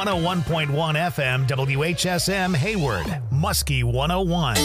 101.1 FM WHSM Hayward, Muskie 101.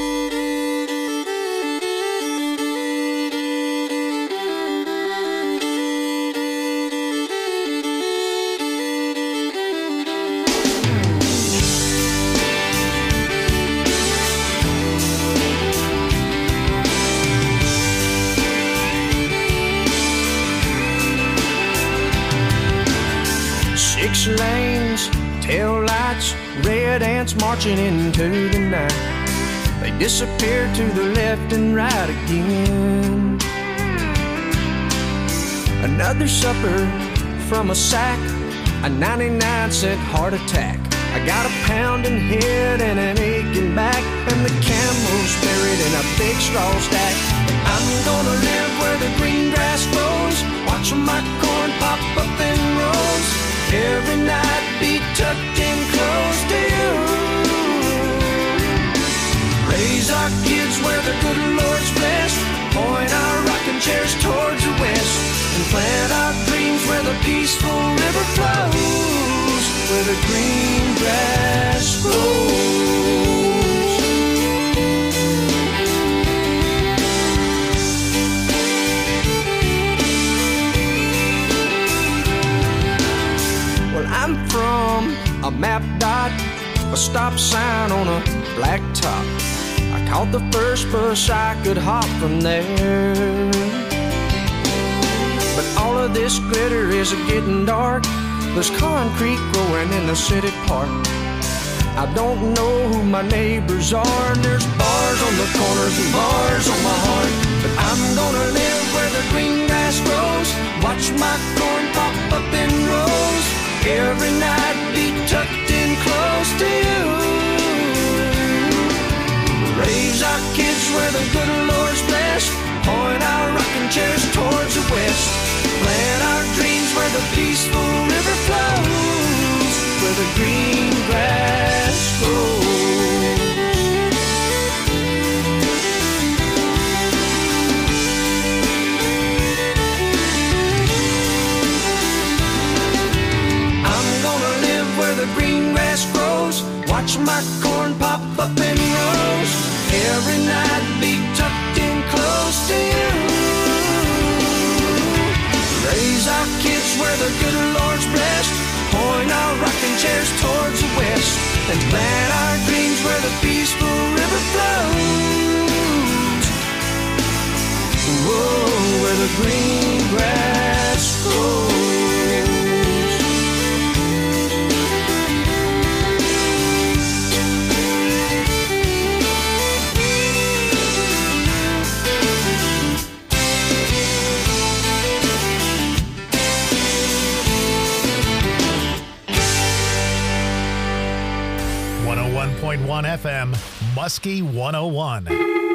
Six lanes, tail lights, red ants marching into the night. They disappear to the left and right again. Another supper from a sack, a 99-cent heart attack. I got a pounding head and an aching back, and the camel's buried in a big straw stack. I'm gonna live where the green grass grows, watching my corn pop up in rows. Every night be tucked in close to you. Raise our kids where the good Lord's blessed. Point our rocking chairs towards the west. And plant our dreams where the peaceful river flows, where the green grass grows. I'm from a map dot, a stop sign on a black top. I caught the first bus I could hop from there. But all of this glitter is getting dark. There's concrete growing in the city park. I don't know who my neighbors are, and there's bars on the corners and bars on my heart. But I'm gonna live where the green grass grows, watch my corn pop up in rows. Every night be tucked in close to you. Raise our kids where the good Lord's blessed. Point our rocking chairs towards the west. Plant our dreams where the peaceful river flows, where the green grass grows. The green grass grows, watch my corn pop up in rows. Every night be tucked in close to you. Raise our kids where the good Lord's blessed. Point our rocking chairs towards the west. And plant our dreams where the peaceful river flows. Whoa, where the green grass grows. .1 FM, Muskie 101.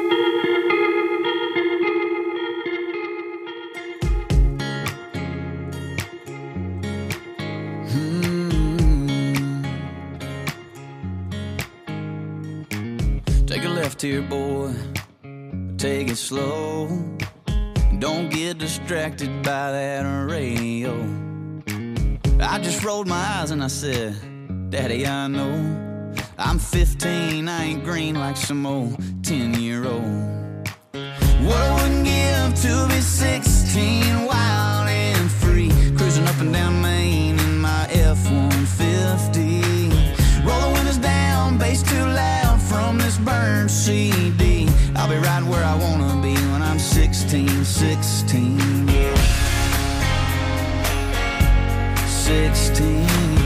Take a left here, boy. Take it slow. Don't get distracted by that radio. I just rolled my eyes and I said, Daddy, I know I'm 15, I ain't green like some old 10-year-old. What I wouldn't give to be 16, wild and free, cruising up and down Main in my F-150. Roll the windows down, bass too loud from this burned CD. I'll be right where I wanna be when I'm 16, yeah. 16.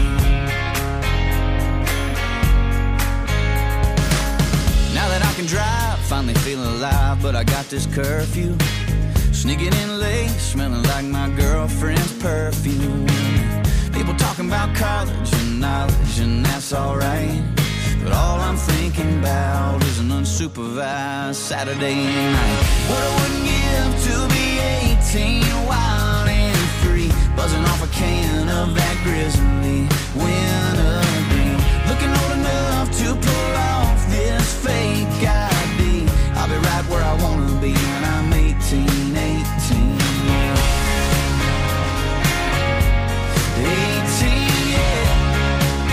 I can drive, finally feeling alive, but I got this curfew. Sneaking in late, smelling like my girlfriend's perfume. People talking about college and knowledge, and that's alright. But all I'm thinking about is an unsupervised Saturday night. What I wouldn't give to be 18, wild and free, buzzing off a can of that grizzly wintergreen. Looking old enough to pull off this fake ID. I'll be right where I wanna be when I'm 18, yeah. 18, yeah.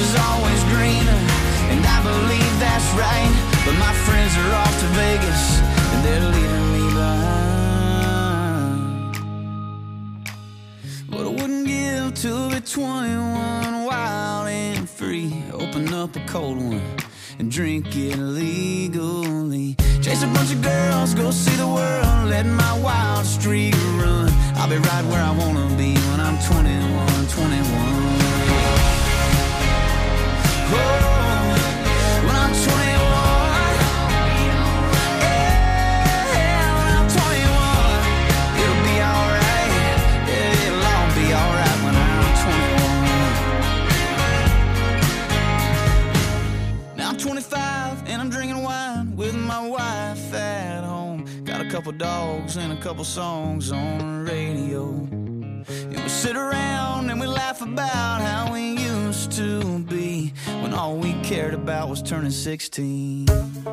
is always greener, and I believe that's right. But my friends are off to Vegas, and they're leaving me behind. But I wouldn't give to be 21, wild and free. Open up a cold one and drink it legally. Chase a bunch of girls, go see the world, let my wild streak run. I'll be right where I wanna be when I'm 21, 21. Oh, when I'm 21. Yeah, when I'm 21. It'll be alright. Yeah, it'll all be alright when I'm 21. Now I'm 25 and I'm drinking wine with my wife at home. Got a couple dogs and a couple songs on the radio. And we sit around and we laugh about how we used to be, when all we cared about was turning 16.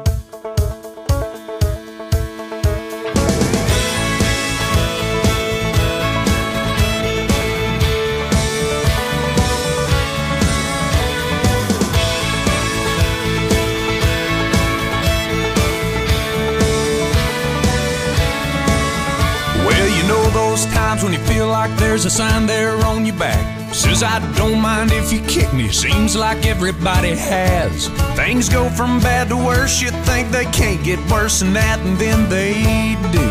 Those times when you feel like there's a sign there on your back says, I don't mind if you kick me. Seems like everybody has. Things go from bad to worse. You think they can't get worse than that, and then they do.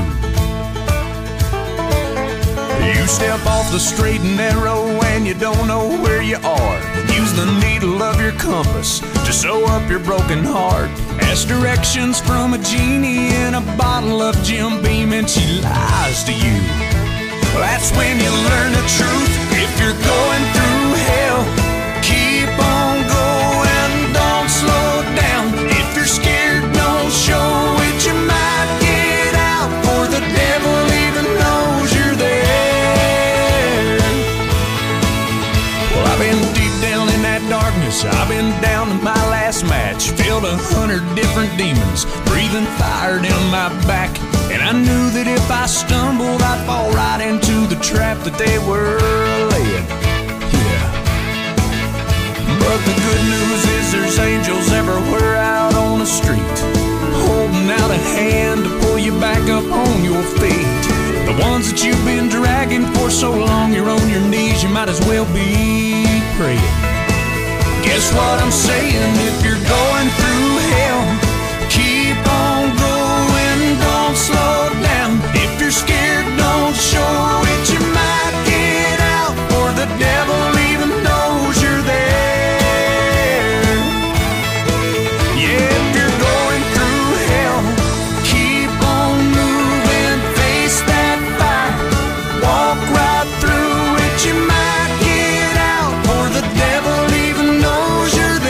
You step off the straight and narrow and you don't know where you are. Use the needle of your compass to sew up your broken heart. Ask directions from a genie in a bottle of Jim Beam, and she lies to you. That's when you learn the truth. If you're going through hell, keep on going, don't slow down. If you're scared, don't show it. You might get out, for the devil even knows you're there. Well, I've been deep down in that darkness. I've been down to my last match. Filled 100 different demons, breathing fire down my back. And I knew that if I stumbled, I'd fall right into the trap that they were laying. Yeah. But the good news is there's angels everywhere out on the street, holding out a hand to pull you back up on your feet. The ones that you've been dragging for so long, you're on your knees, you might as well be praying. Guess what I'm saying? If you're going through hell, keep on going, don't slow down. If you're scared, don't show it. You might get out, for the devil even knows you're there. Yeah, if you're going through hell, keep on moving, face that fire, walk right through it. You might get out, for the devil even knows you're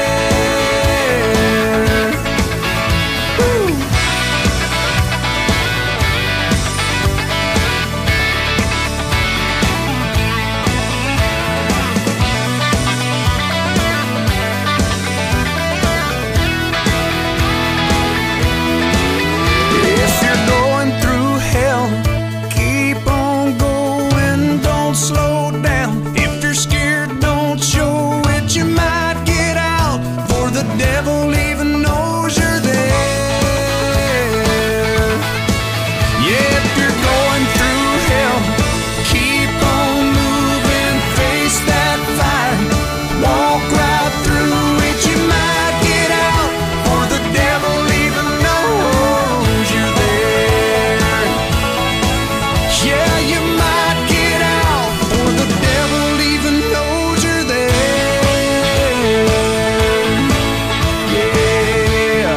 there. Woo. If you're going through hell, keep on going, don't slow down. If you're scared, don't show it. You might get out, for the devil even knows you're there. Yeah, if you're going through hell, keep on moving, face that fire, walk right through it. You might get out, for the devil even knows you're there. Yeah, you might get out, for the devil even knows you're there. Yeah.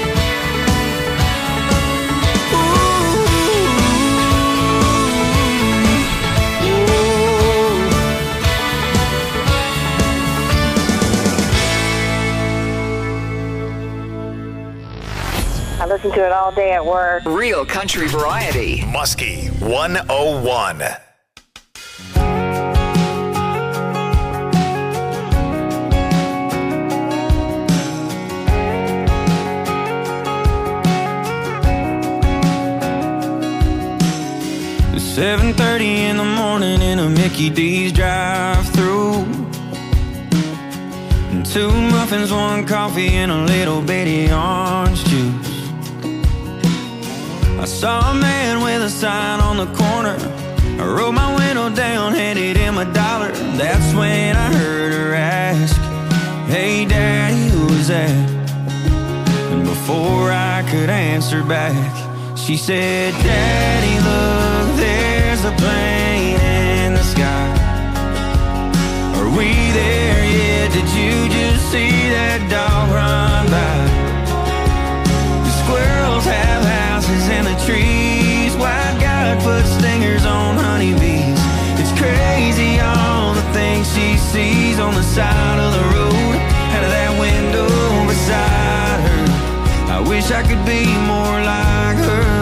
I listen to it all day at work. Real country variety. Muskie 101. 7:30 in the morning in a Mickey D's drive-thru. 2 muffins, 1 coffee, and a little bitty orange juice. I saw a man with a sign on the corner. I rolled my window down, handed him $1. That's when I heard her ask, "Hey Daddy, who's that?" And before I could answer back, she said, "Daddy, look, there's a plane in the sky. Are we there yet? Did you just see that dog run by? The squirrels have houses in the trees. White God put stingers on honeybees. It's crazy all the things she sees on the side of the road, out of that window beside her. I wish I could be more like her.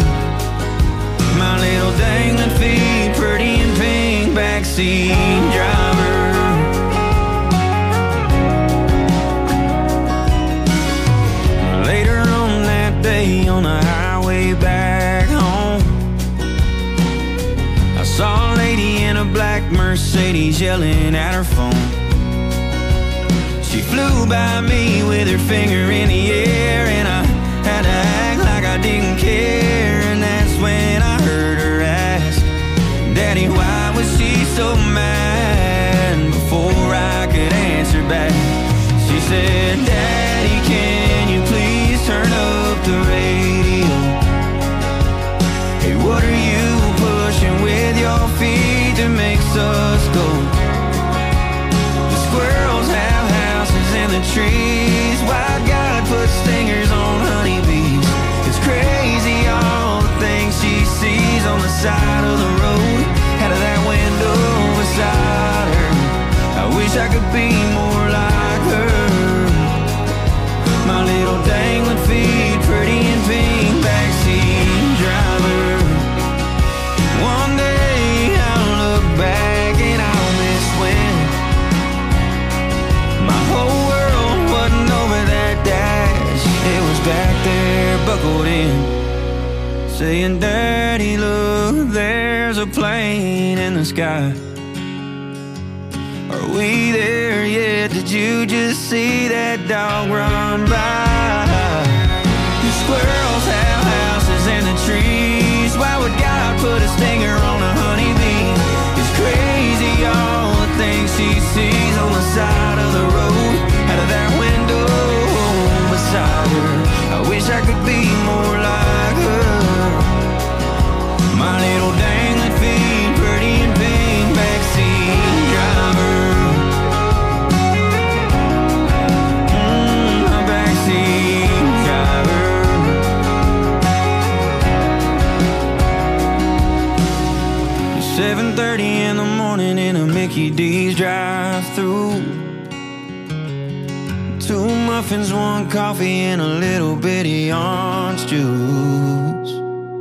My little dangling feet, pretty and pink, backseat driver." Later on that day on the highway back home, I saw a lady in a black Mercedes yelling at her phone. She flew by me with her finger in the air, and I had to act like I didn't care. And that's when I heard her ask, "Daddy, why was she so mad?" Before I could answer back, she said, "Daddy, can you please turn up the radio? Hey, what are you pushing with your feet that makes us go? The squirrels have houses in the trees. White God put stingers on honeybees. It's crazy all the things she sees on the side of the road, out of that window beside her. I wish I could be more like her. My little dangling feet, pretty and pink, backseat driver. One day I'll look back and I'll miss when my whole world wasn't over that dash. It was back there, buckled in, saying, "Daddy, look, there's a plane in the sky. Are we there yet? Did you just see that dog run by? The squirrels have houses in the trees. Why would God put a stinger on a honeybee? It's crazy all the things she sees on the side of the road, out of that window beside her. I wish I could be more like her. My little dangling feet, pretty and pink, backseat driver." A backseat driver. 7:30 in the morning in a Mickey D's drive-through. 2 muffins, 1 coffee, and a little bitty orange juice.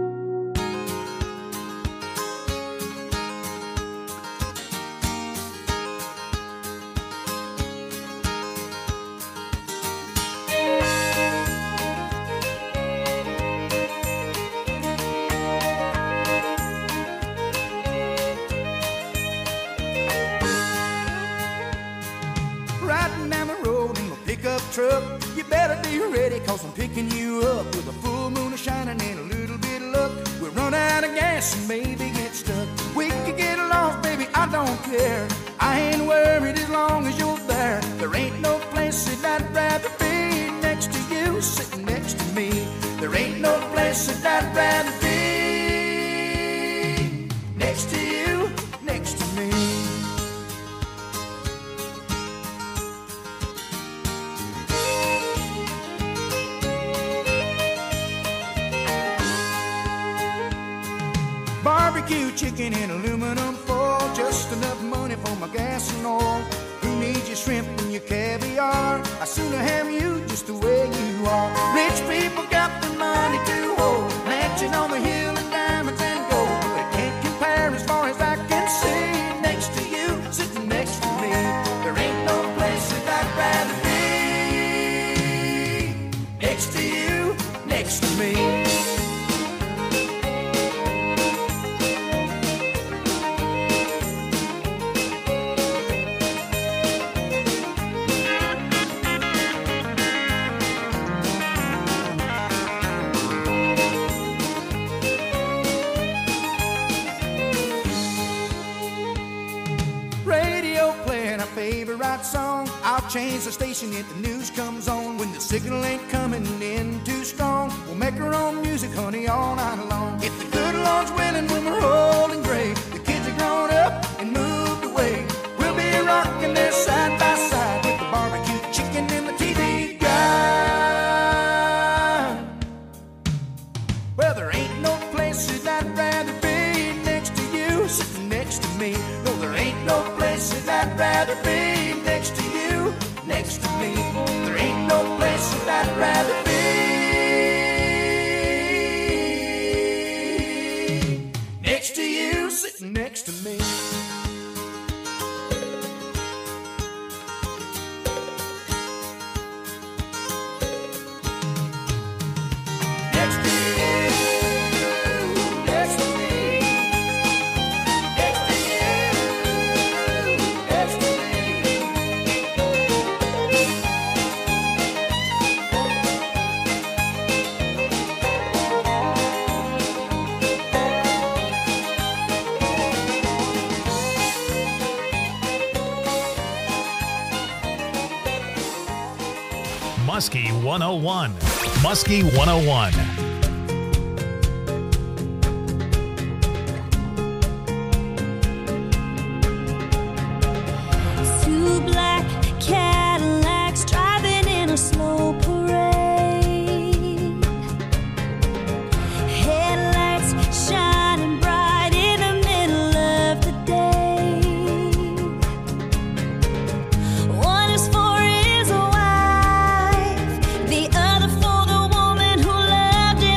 Riding down the road in my pickup truck, you better be ready, 'cause I'm picking you up with a full moon shining and a little bit of luck. We'll run out of gas and maybe get stuck. We could get lost, baby, I don't care. I ain't worried as long as you're there. There ain't no place that I'd rather be next to you, sitting next to me. There ain't no place that I'd rather be next to you, next to me. Barbecue chicken in aluminum foil, just enough money for my gas and oil. Who needs your shrimp and your caviar? I sooner have you just the way you are. Rich people got the money to hold, mansion on the hill and diamonds and gold. But it can't compare as far as I can see. Next to you, sitting next to me. There ain't no place that I'd rather be. Next to you, next to me. change the station if the news comes on. When the signal ain't coming in too strong, we'll make our own music, honey, all night long. If the good Lord's willing, when we're old and gray, the kids are grown up and moved away, we'll be rocking there side by side with the barbecue chicken and the TV guide. Well, there ain't no places I'd rather be next to you, sitting next to me. No, there ain't no places I'd rather be next to you, next to me. There ain't no places I'd rather be next to you, sitting next to me. Muskie 101. Muskie 101. Two black Cadillacs driving in a slow parade. Headlights shining bright in the middle of the day. One is for his wife, the other for the woman who loved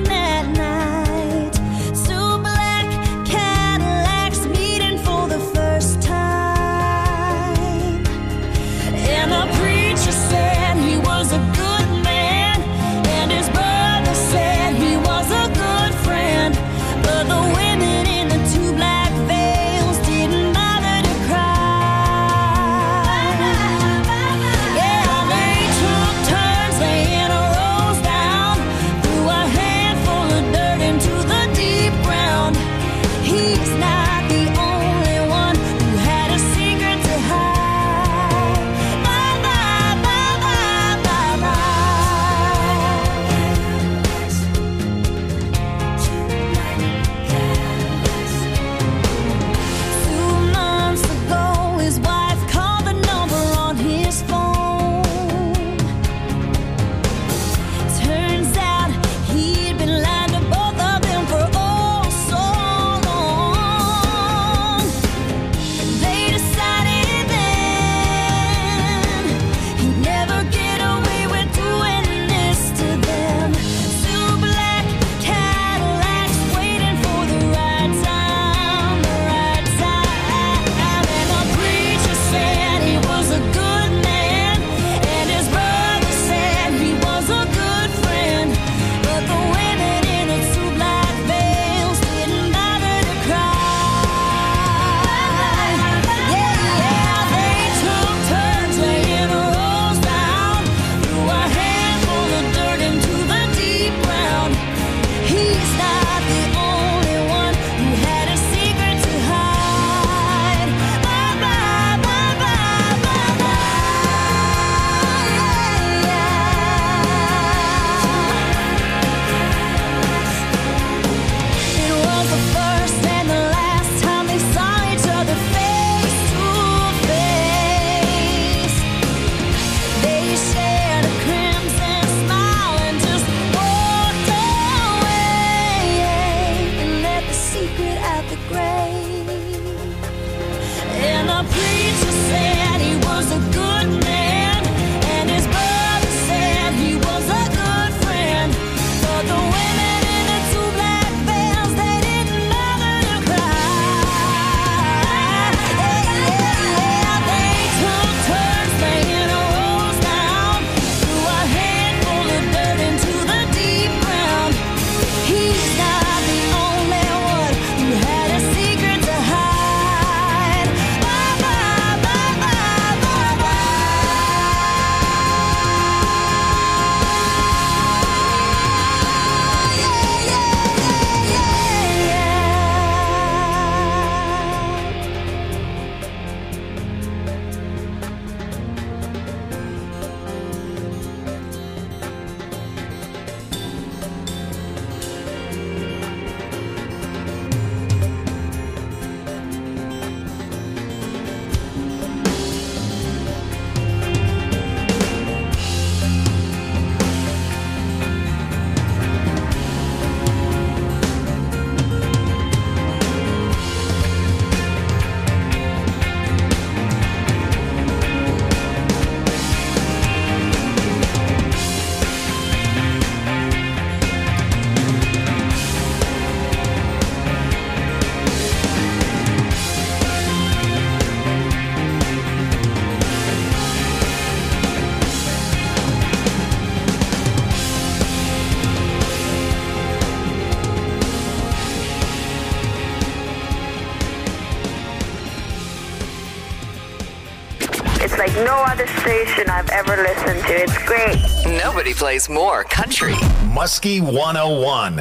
like no other station I've ever listened to. It's great. Nobody plays more country. Muskie 101.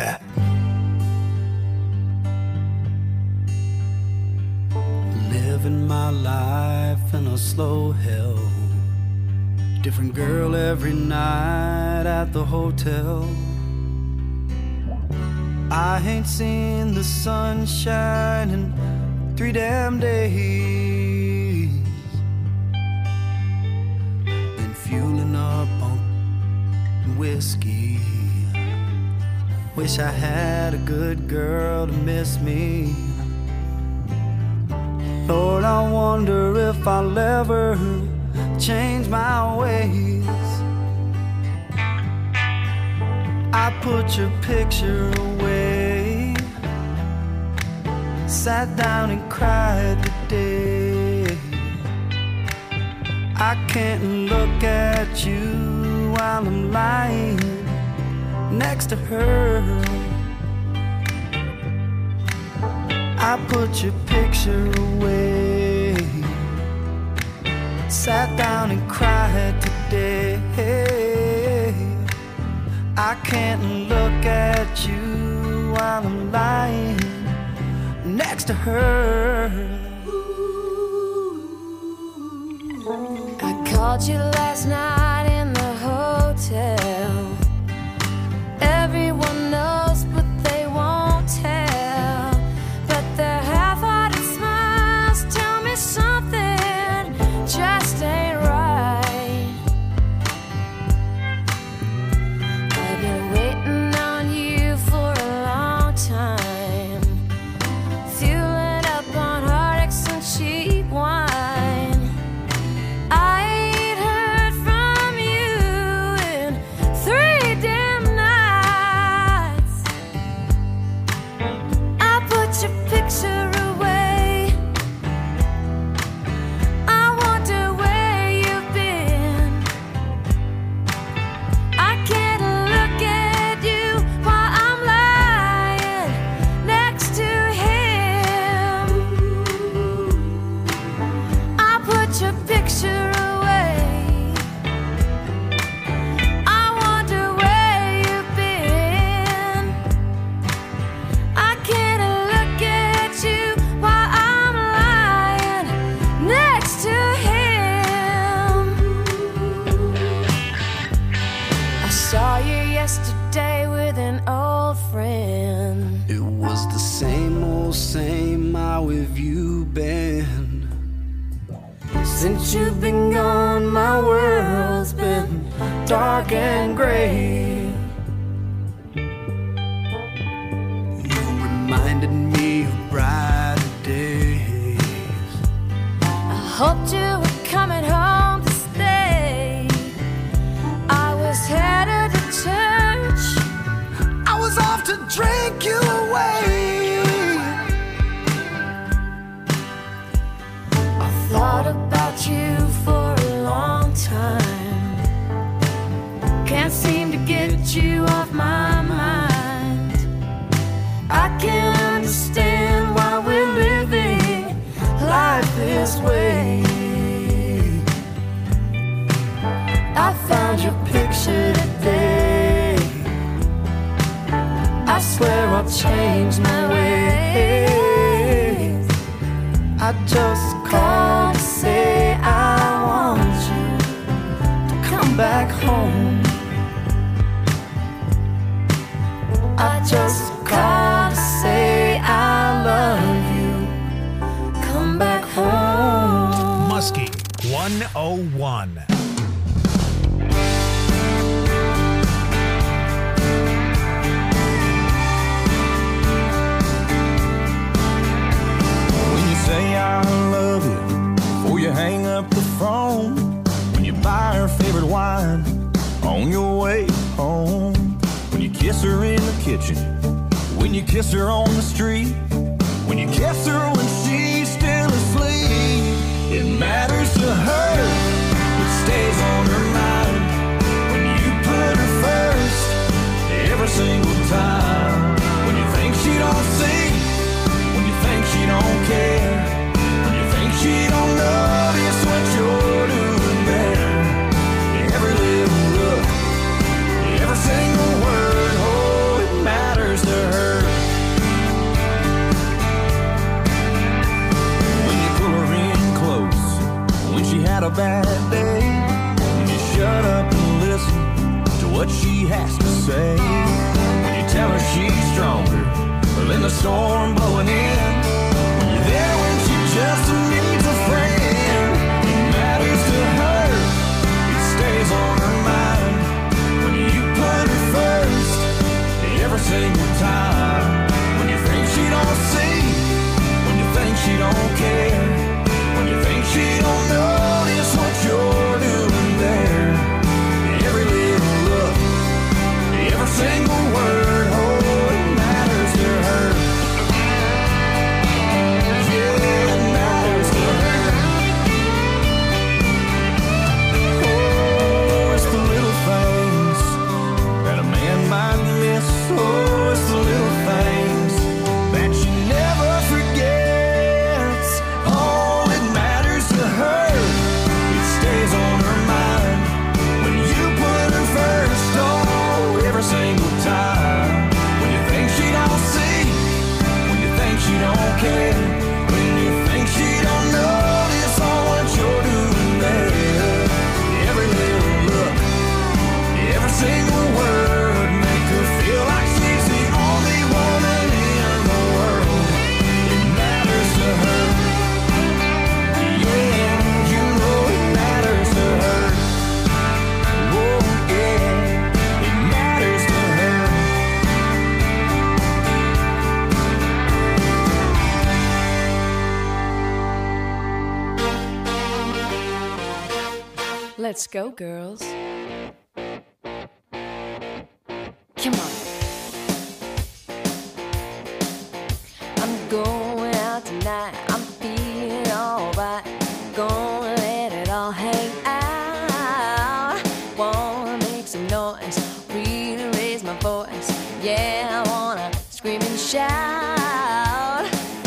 Living my life in a slow hell. Different girl every night at the hotel. I ain't seen the sunshine in 3 damn days. Been fueling up on whiskey. Wish I had a good girl to miss me. Lord, I wonder if I'll ever change my ways. I put your picture away, sat down and cried today. I can't look at you while I'm lying next to her. I put your picture away, sat down and cried today. I can't look at you while I'm lying next to her. I called you last night in the hotel. Everyone knows, but they won't tell. But their half-hearted smiles tell me something just ain't right. I've been waiting on you for a long time, fueling up on heartaches and cheap wine. I ain't heard from you in 3 damn nights. I put your picture away. I wonder where you've been. I can't look at you while I'm lying next to him. I put your picture away. I wonder where you've been. I can't look at you while I'm lying next to him. I saw you yesterday with an old friend. It was the same old same, how have you been? Since you've been gone, my world's been dark and gray. You reminded me of brighter days. I hoped you were coming home to stay. I was headed to church. I was off to drink you away. I thought about you for a long time. Can't seem to get you off my mind. I can't understand why we're living life this way. I found your picture today. I swear I'll change my ways. I just called to say I want you to come back home. I just called to say I love you. Come back home. Muskie 101. When you say I love you before you hang up the phone, when you buy her favorite wine on your way home, when you kiss her in the kitchen, when you kiss her on the street, when you kiss her when she's still asleep, it matters to her, it stays on her mind. When you put her first every single time, when you think she don't see, when you think she don't care, when you think she don't love, it's what you're doing. storm blowing in. You're there when she just needs a friend. It matters to her, it stays on her mind. When you put her first, every single time. When you think she don't see, when you think she don't care, when you think she don't notice what you're doing there. Every little look, every single word, oh, it matters to her. Yeah, it matters to her. Oh, it's the little things that a man might miss. Oh, it's the little things that she never forgets. Oh, it matters to her, it stays on her mind. When you put her first, oh, every single time. When you think she don't see, when you think she don't care, when you think she don't notice all what you're doing there. Every little look, every single word, make her feel like she's the only woman in the world. It matters to her. Yeah, you know it matters to her. Oh yeah, it matters to her. Let's go, girls. Come on. I'm going out tonight. I'm feeling alright. Gonna let it all hang out. Wanna make some noise, really raise my voice. Yeah, I wanna scream and shout.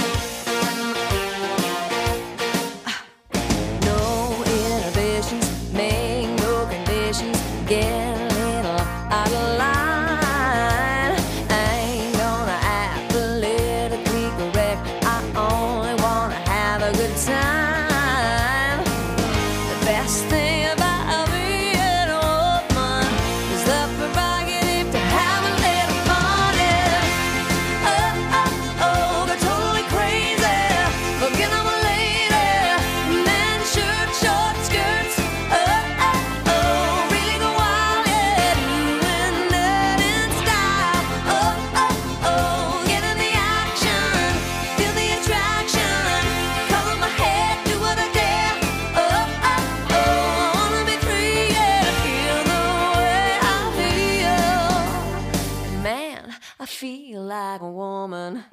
No inhibitions, make no conditions. Get a little out of line. I ain't gonna act politically correct. I only wanna have a good time. The best thing about being a woman is the prerogative to have a little fun. Yeah. Oh, oh, oh, they're totally crazy. Forget I'm a lady. Men, shirt, short skirts. Oh, oh, oh, really go wild, yeah. Doing that in style. Oh, oh, oh, get in the action. Feel the attraction. Cover my head, do what I dare. Oh, oh, oh, I wanna be free, yeah. Feel the way I feel. Man, I feel like a woman.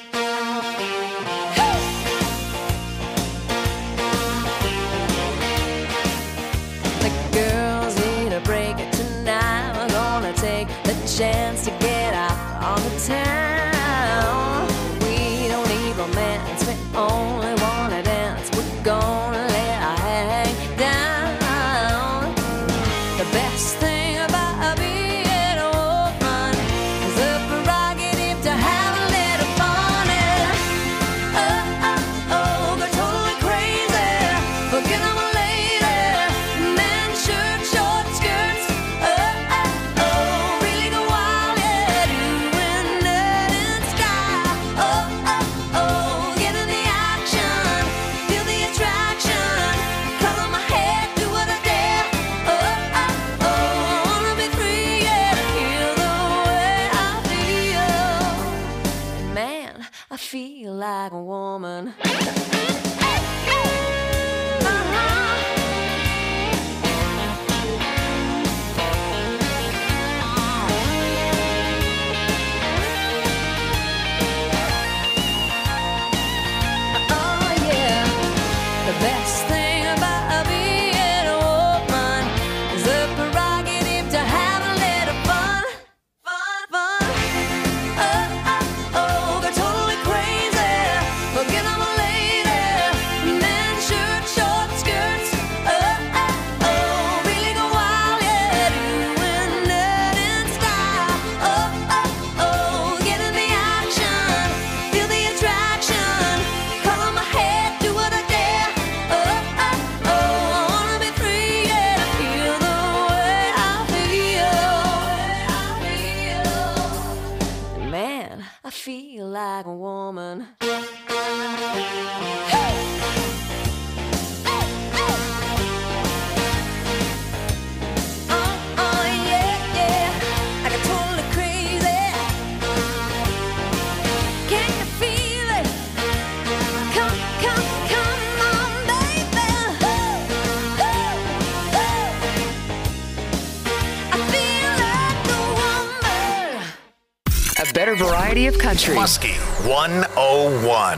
The girls need a break tonight. We're gonna take the chance to get out on the town. We don't need romance, we only wanna dance. We're gonna let our hair hang down. The best thing about being a woman is the prerogative to have a little fun. Yeah. Oh, oh, oh, they're totally crazy. Forget I'm a lady. Men, shirt, short skirts. Oh, oh, oh, really go wild, yeah. Doing that in style. Oh, oh, oh, get in the action. Feel the attraction. Cover my head, do what I dare. Oh, oh, oh, I wanna be free, yeah. Feel the way I feel. Man, I feel like a woman. Oh yeah, the best thing about being a woman is the prerogative to have a little fun, fun, fun. Oh, oh, oh, they're totally crazy. Forget I'm a lady. I feel like a woman. A better variety of country. Muskie 101.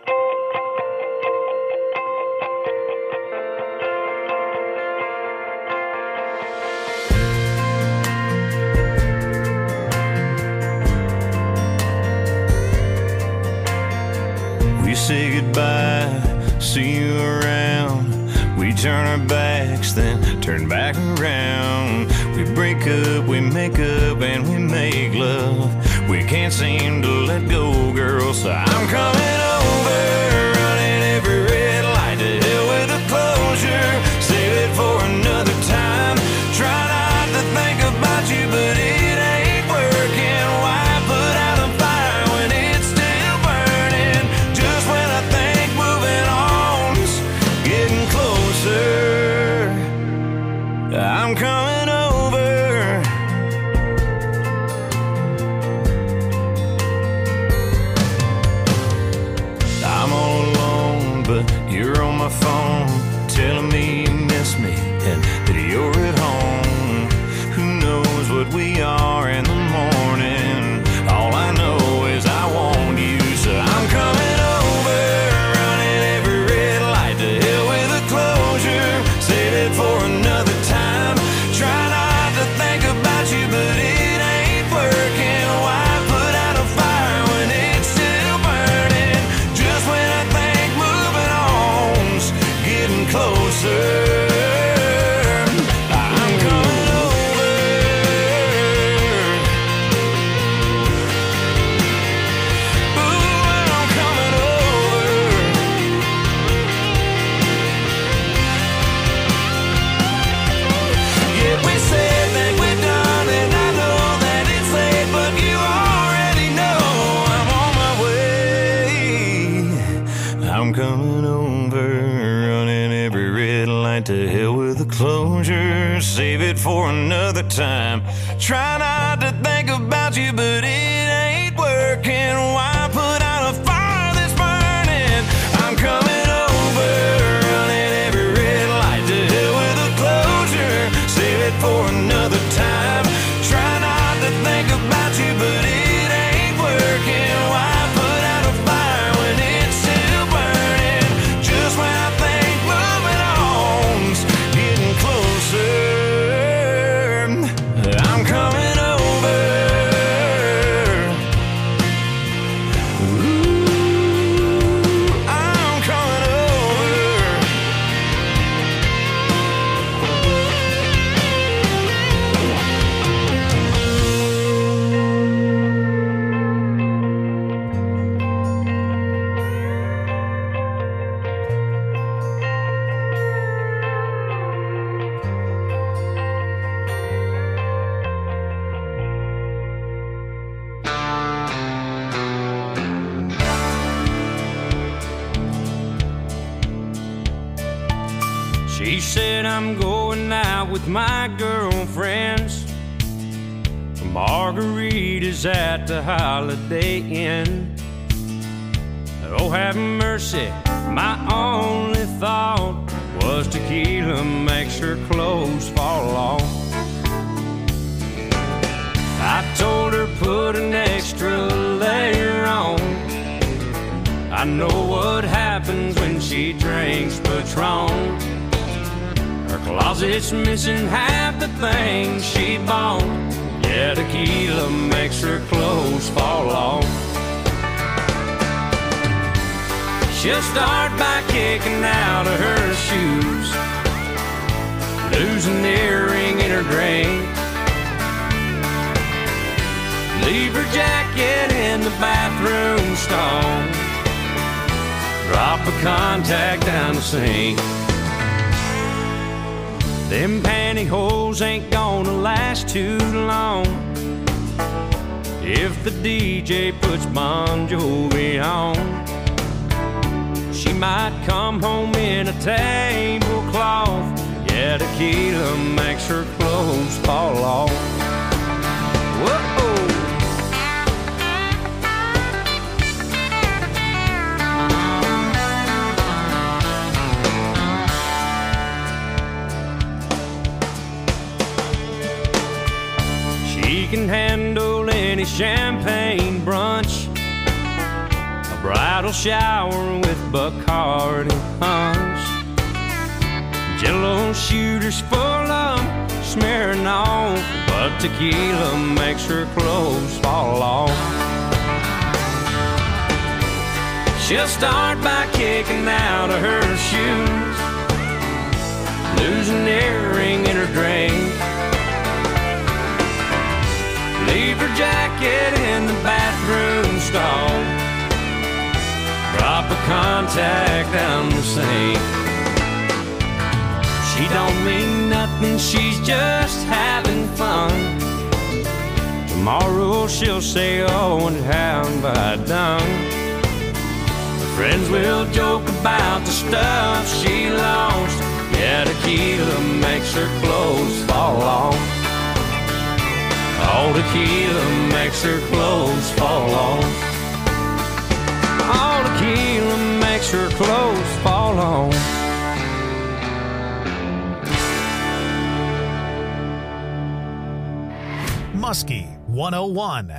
We say goodbye, see you around. We turn our backs, then turn back around. We break up, we make up, and we make love. We can't seem to let go, girl, so I'm coming over, running every red light. To hell with the closure, save it for another time. Try not to think about you, but it ain't working. Why put out a fire when it's still burning? Just when I think moving on's getting closer, I'm coming over. I'm all alone, but you're on my phone, telling me you miss me and that you're at home. Who knows what we are in the morning? All I know is I want you, so I'm coming over, running every red light. To hell with the closure, save it for another time. Try not to think about you, but it ain't working. Why put out a fire when it's still burning? Just when I think moving on's getting closer, I'm coming over. Ooh, I'm coming over. Yeah, we said that we're done, and I know that it's late, but you already know I'm on my way. I'm coming over, running every red light. To hell with the closure, save it for another time. Try not to think about you, but it ain't working. Why put out a fire that's burning? I'm coming over, running every red light. To hell with the closure, save it for another time. Try not to think about you, but it ain't working. Why put out a fire when it's still burning? Just when I think moving on's getting closer, I'm coming over. Ooh, I'm coming over. She said I'm going out with my girlfriends for margaritas at the Holiday Inn. Oh, have mercy, my only thought was tequila makes her clothes fall off. I told her put an extra layer on. I know what happens when she drinks Patron. Her closet's missing half the things she bought. Yeah, tequila makes her clothes fall off. She'll start by kicking out of her shoes, losing the earring in her drink, leave her jacket in the bathroom stall, drop a contact down the sink. Them pantyhose ain't gonna last too long. if the DJ puts Bon Jovi on. She might come home in a tablecloth. Yeah, tequila makes her clothes fall off. Whoa! She can handle any champagne brunch, a bridal shower with Bacardi punch, Jello shooters full of smearing off, but tequila makes her clothes fall off. She'll start by kicking out of her shoes, lose an earring in her drink, leave her jacket in the bathroom stall, drop a contact down the sink. She don't mean nothing, she's just having fun. Tomorrow she'll say, oh, and how have I done? Her friends will joke about the stuff she lost. Yeah, tequila makes her clothes fall off. All tequila makes her clothes fall off. All tequila makes her clothes fall off. Muskie 101.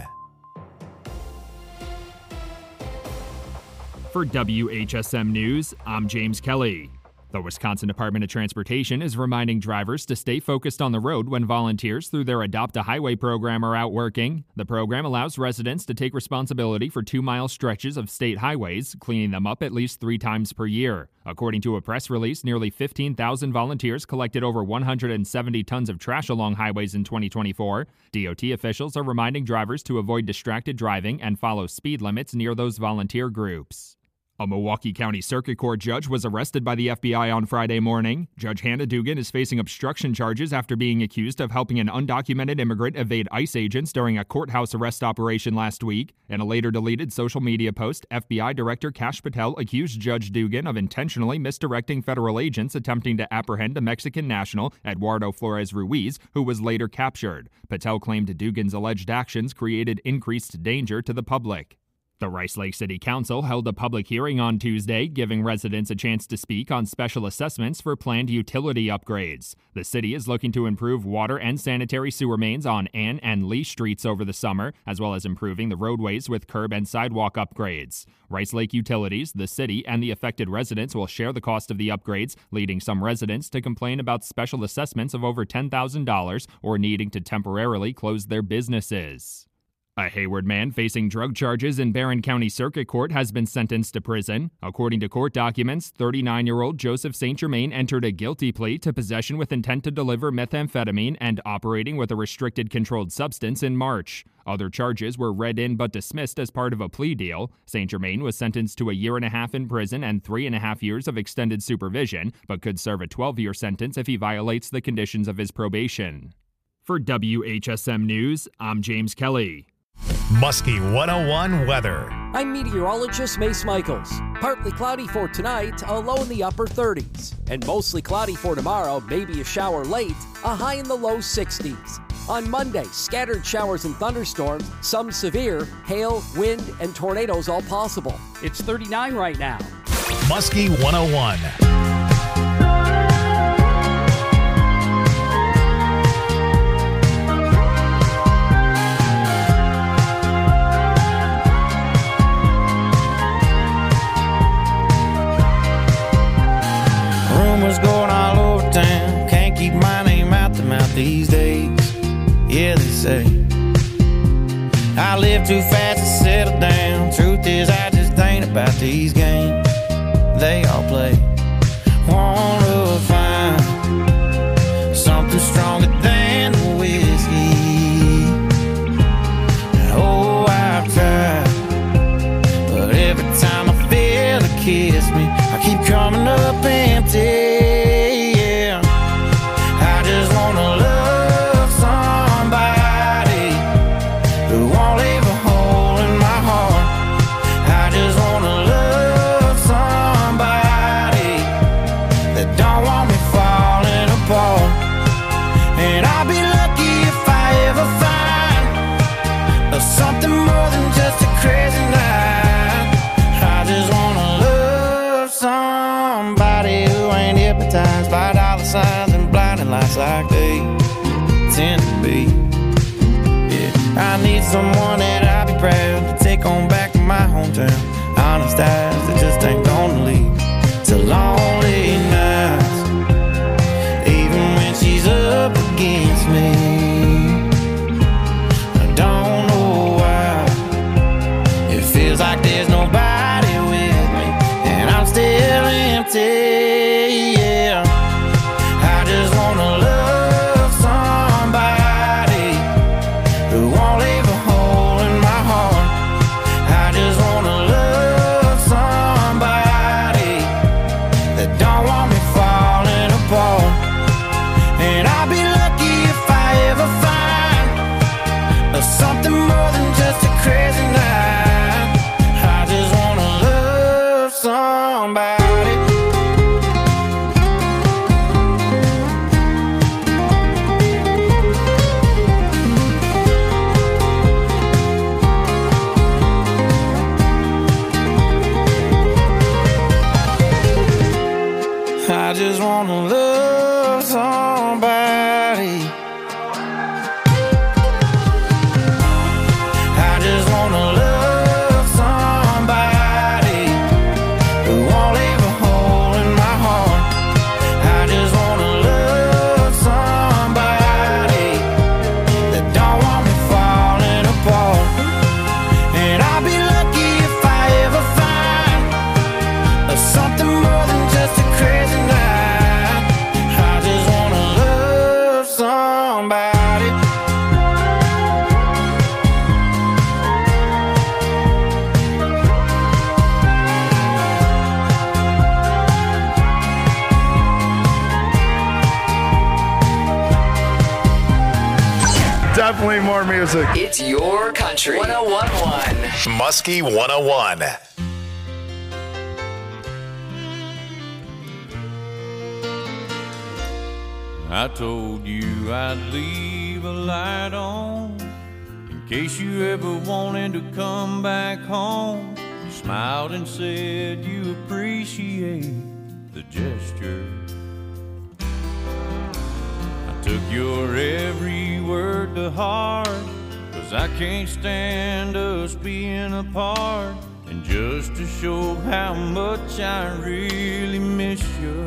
For WHSM News, I'm James Kelly. The Wisconsin Department of Transportation is reminding drivers to stay focused on the road when volunteers through their Adopt a Highway program are out working. The program allows residents to take responsibility for 2-mile stretches of state highways, cleaning them up at least 3 times per year. According to a press release, nearly 15,000 volunteers collected over 170 tons of trash along highways in 2024. DOT officials are reminding drivers to avoid distracted driving and follow speed limits near those volunteer groups. A Milwaukee County Circuit Court judge was arrested by the FBI on Friday morning. Judge Hannah Dugan is facing obstruction charges after being accused of helping an undocumented immigrant evade ICE agents during a courthouse arrest operation last week. In a later deleted social media post, FBI Director Kash Patel accused Judge Dugan of intentionally misdirecting federal agents attempting to apprehend a Mexican national, Eduardo Flores Ruiz, who was later captured. Patel claimed Dugan's alleged actions created increased danger to the public. The Rice Lake City Council held a public hearing on Tuesday, giving residents a chance to speak on special assessments for planned utility upgrades. The city is looking to improve water and sanitary sewer mains on Ann and Lee Streets over the summer, as well as improving the roadways with curb and sidewalk upgrades. Rice Lake Utilities, the city, and the affected residents will share the cost of the upgrades, leading some residents to complain about special assessments of over $10,000 or needing to temporarily close their businesses. A Hayward man facing drug charges in Barron County Circuit Court has been sentenced to prison. According to court documents, 39-year-old Joseph St. Germain entered a guilty plea to possession with intent to deliver methamphetamine and operating with a restricted controlled substance in March. Other charges were read in but dismissed as part of a plea deal. St. Germain was sentenced to 1.5 years in prison and 3.5 years of extended supervision, but could serve a 12-year sentence if he violates the conditions of his probation. For WHSM News, I'm James Kelly. Muskie 101 weather. I'm meteorologist Mace Michaels. Partly cloudy for tonight, a low in the upper 30s. And mostly cloudy for tomorrow, maybe a shower late, a high in the low 60s. On Monday, scattered showers and thunderstorms, some severe, hail, wind, and tornadoes all possible. It's 39 right now. Muskie 101. Rumors going all over town, can't keep my name out the mouth these days. Yeah, they say I live too fast to settle down. Truth is, I just ain't about these games they all play. Wanna find something stronger than the whiskey. Oh, I've tried, but every time I feel it kiss me, I keep coming up empty. Yeah, I just wanna love somebody who won't leave need someone that I'll be proud to take on back to my hometown. Honest eyes that just ain't gonna lead to lonely nights. Even when she's up against me, I don't know why. It feels like there's nobody with me, and I'm still empty. Yeah, I just wanna love somebody who won't leave a hole in my heart. I just wanna love somebody that don't want me falling apart. And I'll be lucky if I ever find something more than just a crazy night. I just wanna love somebody. I just wanna love somebody. I just wanna love somebody who won't leave a hole in my heart. I just wanna love somebody that don't want me falling apart. And I'll be lucky if I ever find something more than just a crazy night. I just wanna love somebody. Definitely more music. It's your country. 101.1. Muskie 101. I told you I'd leave a light on in case you ever wanted to come back home. You smiled and said you appreciate the gesture. I took your every word to heart, 'cause I can't stand us being apart. And just to show how much I really miss you,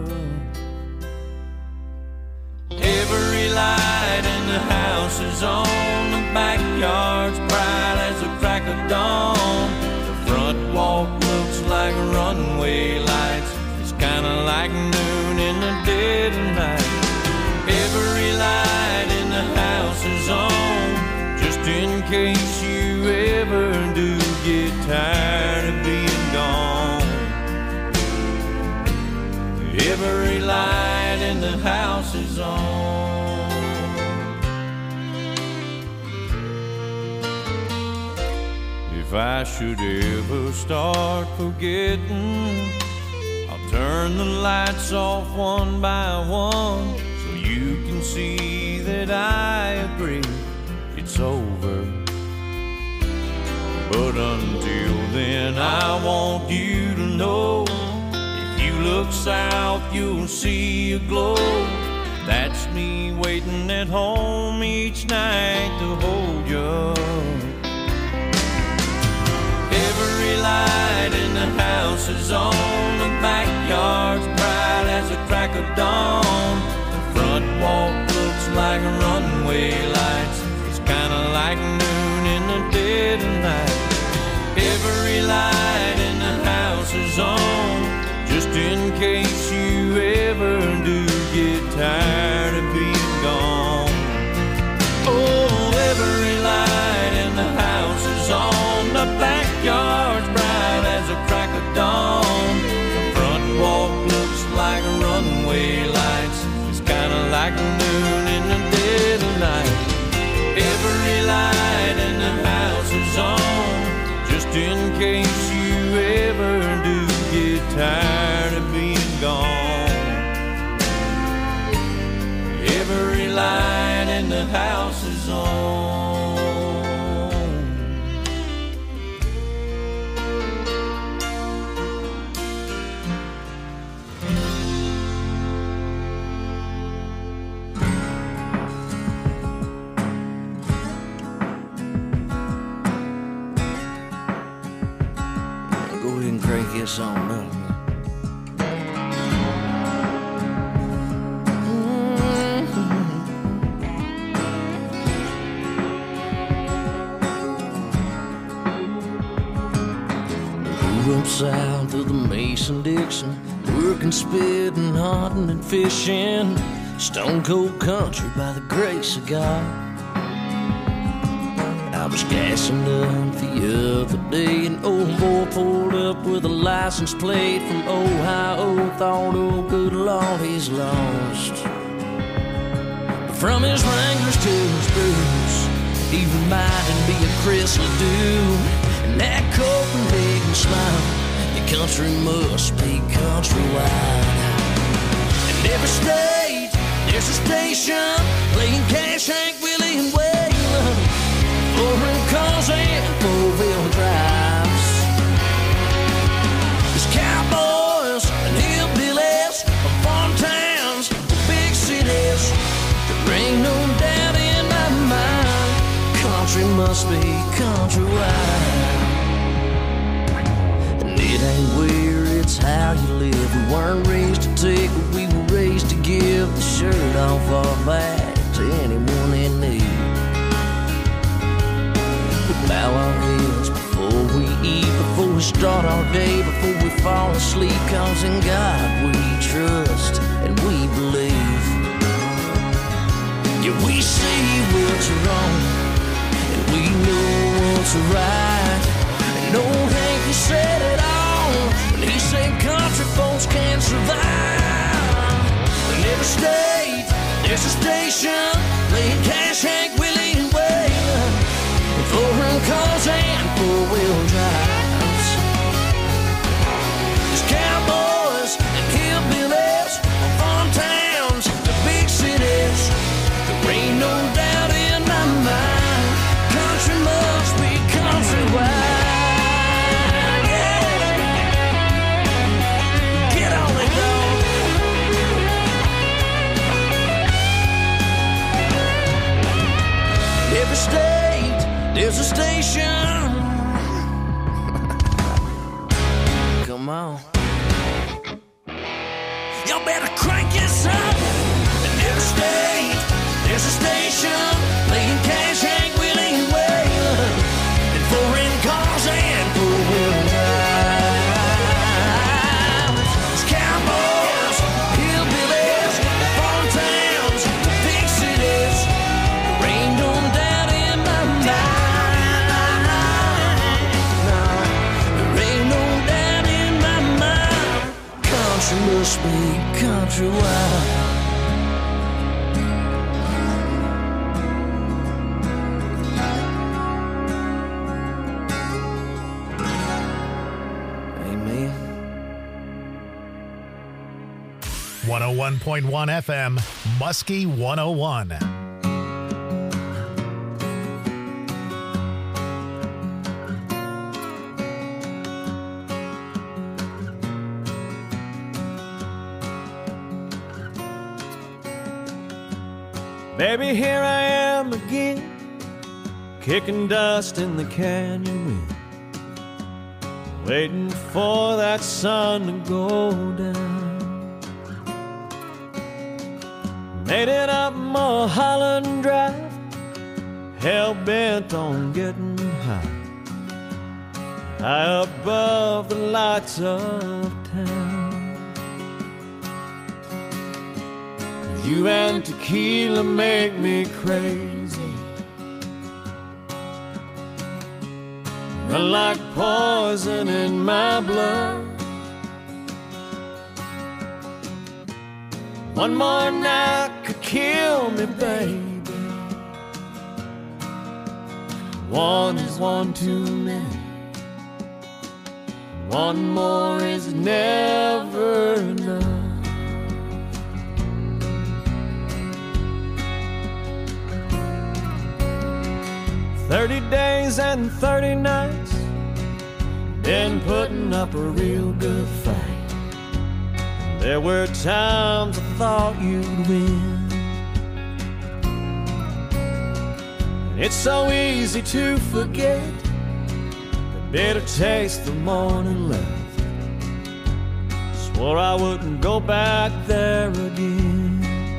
every light in the house is on, the backyard's bright as a crack of dawn. The front walk looks like runway lights, it's kinda like noon in the dead of night. Every light in the house is on, just in case you ever do get tired of being gone. Every light in the house is on. If I should ever start forgetting, I'll turn the lights off one by one, so you can see that I agree it's over. But until then, I want you to know, if you look south, you'll see a glow. That's me waiting at home each night to hold you. Every light in the house is on, the backyard's bright as a crack of dawn. The front walk looks like runway lights, it's kinda like noon in the dead of night. Every light in the house is on, just in case you ever do get tired of being gone. Oh, every light in the house is on, the backyard's bright as a crack of dawn. crank this on up. Grew up south of the Mason-Dixon, working, spitting, hunting, and fishing. Stone cold country by the grace of God. I was gassing up the other day, an old boy pulled up with a license plate from Ohio. Thought, oh good Lord, he's lost. From his Wranglers to his Bruce, he reminded me of Chris Ledoux. And that Copenhagen smile, your country must be countrywide. In every state, there's a station playing Cash, Hank Willie, and Waylon. Foreign cars and four-wheel drives. There's cowboys and hillbillies from farm towns to big cities. There ain't no doubt in my mind, country must be countrywide. And it ain't where, it's how you live. We weren't raised to take, but we were raised to give the shirt off our back to anyone in need. We bow our heads before we eat, before we start our day, before we fall asleep. Cause in God we trust and we believe. Yeah, we see what's wrong and we know what's right. And old Hank, he said it all when he said country folks can't survive. In every state, there's a station playing Cash, Hank Willie, and Waylon. Foreign cars and four-wheel drives. There's cowboys and hillbillies from farm towns to big cities. There ain't no doubt in my mind, country must be countrywide. Every state, there's a station. Come on. Y'all better crank this up. In every state, there's a station playing Cash, Hank Willie, and Waylon. And foreign cars and four-wheel drives. There's cowboys, hillbillies, farm towns, big cities. There ain't no doubt in my mind. There ain't no doubt in my mind. Country must be countrywide. Amen. 101.1 FM, Muskie 101. Baby, here I am again, kicking dust in the canyon wind, waiting for that sun to go down. Made it up Mulholland Drive, hell-bent on getting high, high above the lights of town. You and tequila make me crazy, run like poison in my blood. One more night could kill me, baby. One is one too many. One more is never enough. 30 days and 30 nights, been putting up a real good fight. There were times I thought you'd win. It's so easy to forget the bitter taste the morning left. swore I wouldn't go back there again.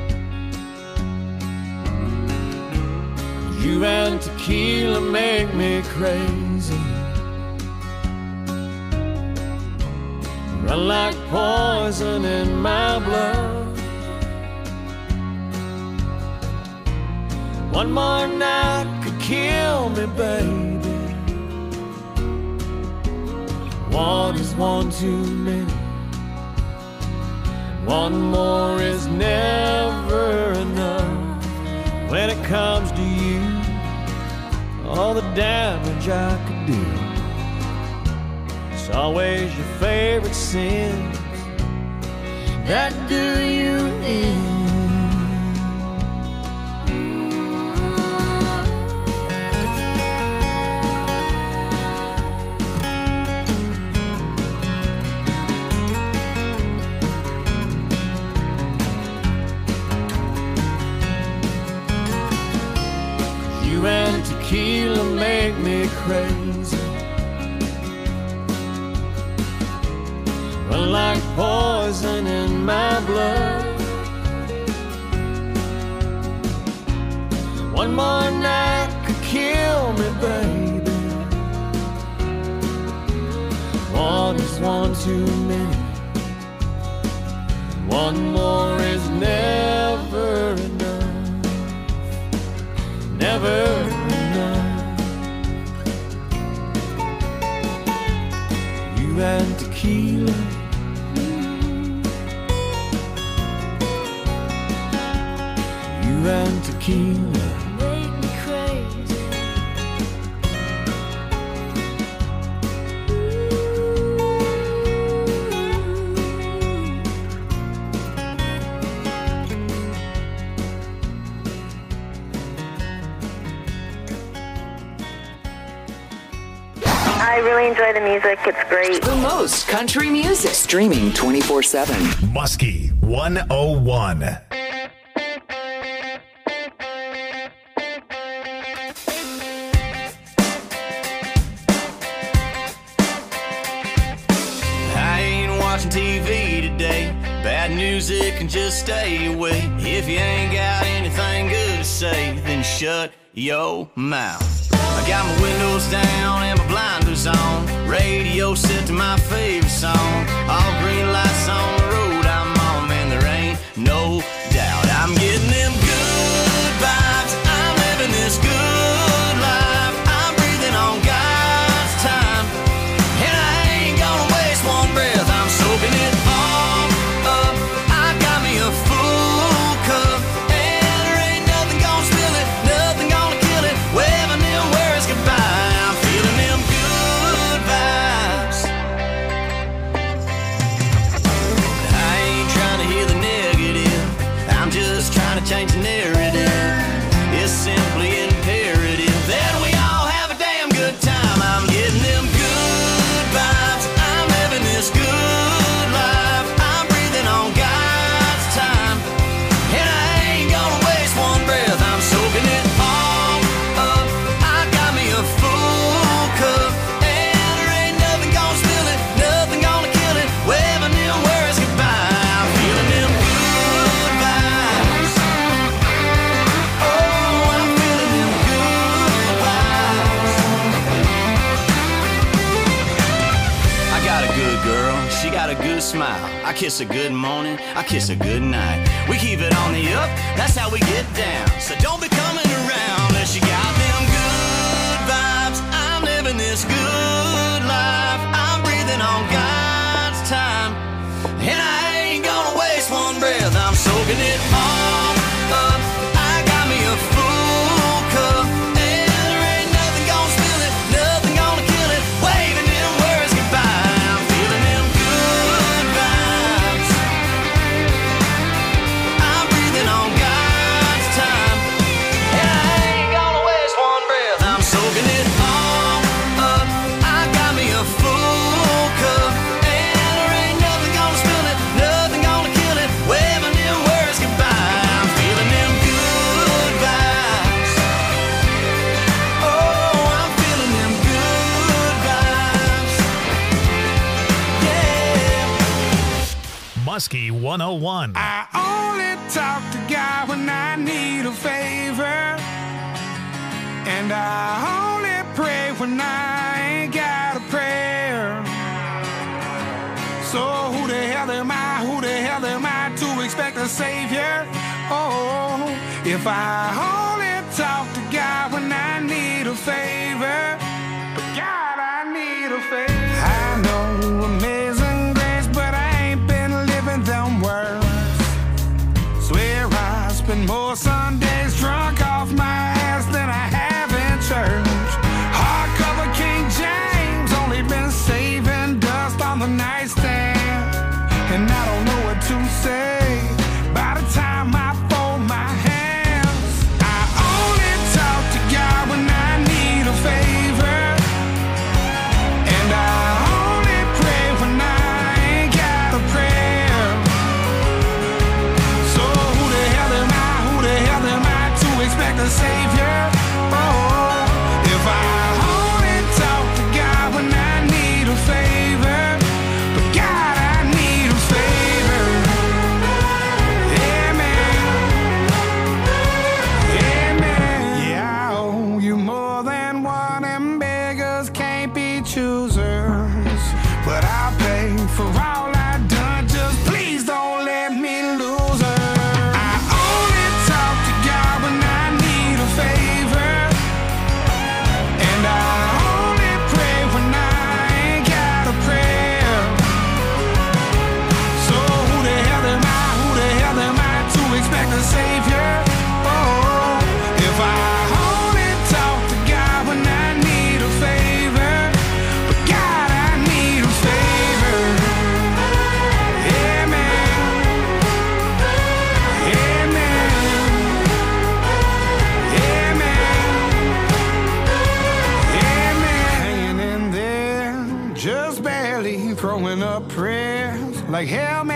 You and tequila make me crazy, run like poison in my blood. One more night could kill me, baby. One is one too many. One more is never enough. When it comes to you, all the damage I could do, it's always your favorite sins that do you in. You and tequila make me crazy, run like poison in my blood. One more night could kill me, baby. One is one too many. One more is never enough. Never enough. You and tequila, you and tequila make me crazy. I really enjoy the music. It's great. The most country music. Streaming 24/7. Muskie 101. I ain't watching TV today. Bad music can just stay away. If you ain't got anything good to say, then shut your mouth. I got my windows down and my blinders on. Radio set to my favorite song. All green lights on the road I'm on, man, there ain't no doubt. I'm getting them good vibes. I'm living this good life. I'm breathing on God's time, and I ain't gonna waste one breath. I'm soaking it all up. I got me a full cup, and there ain't nothing gonna spill it, nothing gonna kill it. Waving them words goodbye. I'm feeling them good vibes. I ain't trying to hear the negative. I'm just trying to change the narrative. It's simply imperative that we all have a damn good time. I'm getting them good vibes. I'm living this good life. I'm breathing on God's time, and I ain't gonna waste one breath. I'm soaking it all up. I got me a full cup, and there ain't nothing gonna spill it, nothing gonna kill it. Waving them words goodbye. I'm feeling them good vibes. Oh, I'm feeling them good vibes. I got a good girl, she got a good smile. I kiss her good morning, I kiss her good night. We keep it on the up, that's how we get down. So don't be coming around unless you got them good vibes. I'm living this good life. I'm breathing on God's time, and I ain't gonna waste one breath. I'm soaking it all up. I got me a full cup, and there ain't nothing gonna spill it, nothing gonna kill it. Waving them words goodbye. I'm feeling them good vibes. I'm breathing on God's time, and I ain't gonna waste Muskie 101. I only talk to God when I need a favor. And I only pray when I ain't got a prayer. So who the hell am I? Who the hell am I to expect a savior? Oh, if I only talk to God when I need a favor. But God, I need a favor. I know amazing grace, but I ain't been living them words. Swear I spend more Sundays drunk off my ass than I have in church. Hardcover King James, only been saving dust on the nightstand. And I don't know what to say by the time I fold my hands. I only talk to God when I need a favor. And I only pray when I ain't got a prayer. So who the hell am I? Who the hell am I to expect a savior? Oh, if I only talk to God when I need a favor. But God, I need a favor. Yeah, man. Yeah, man. Yeah, I owe you more than one, and beggars can't be choosers. But I'll pay for all I done. Just please don't let me lose her. I only talk to God when I need a favor. And I only pray when I ain't got a prayer. So who the hell am I? Who the hell am I to expect a savior? Oh, if I only talk to God when I need a favor. But God, I need a favor. Yeah, man. Yeah, man. Yeah, man. Yeah, man. Hanging in there, just barely throwing up prayers like hell, man.